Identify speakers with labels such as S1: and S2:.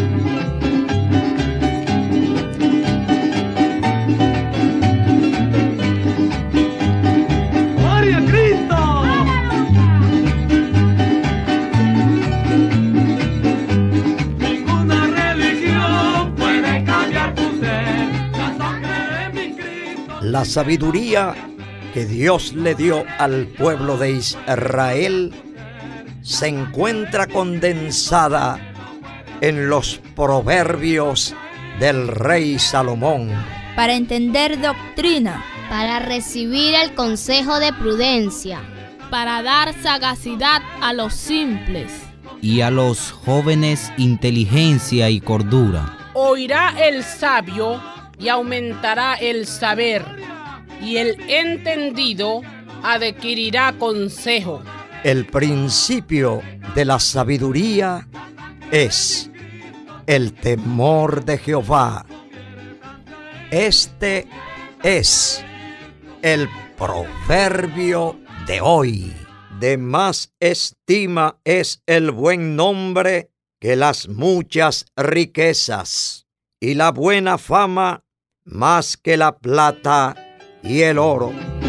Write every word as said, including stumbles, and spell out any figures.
S1: La sabiduría que Dios le dio al pueblo de Israel se encuentra condensada en los proverbios del rey Salomón.
S2: Para entender doctrina,
S3: para recibir el consejo de prudencia,
S4: para dar sagacidad a los simples,
S5: y a los jóvenes inteligencia y cordura.
S6: Oirá el sabio y aumentará el saber, y el entendido adquirirá consejo.
S1: El principio de la sabiduría es el temor de Jehová. Este es el proverbio de hoy. De más estima es el buen nombre que las muchas riquezas, y la buena fama más que la plata y el oro.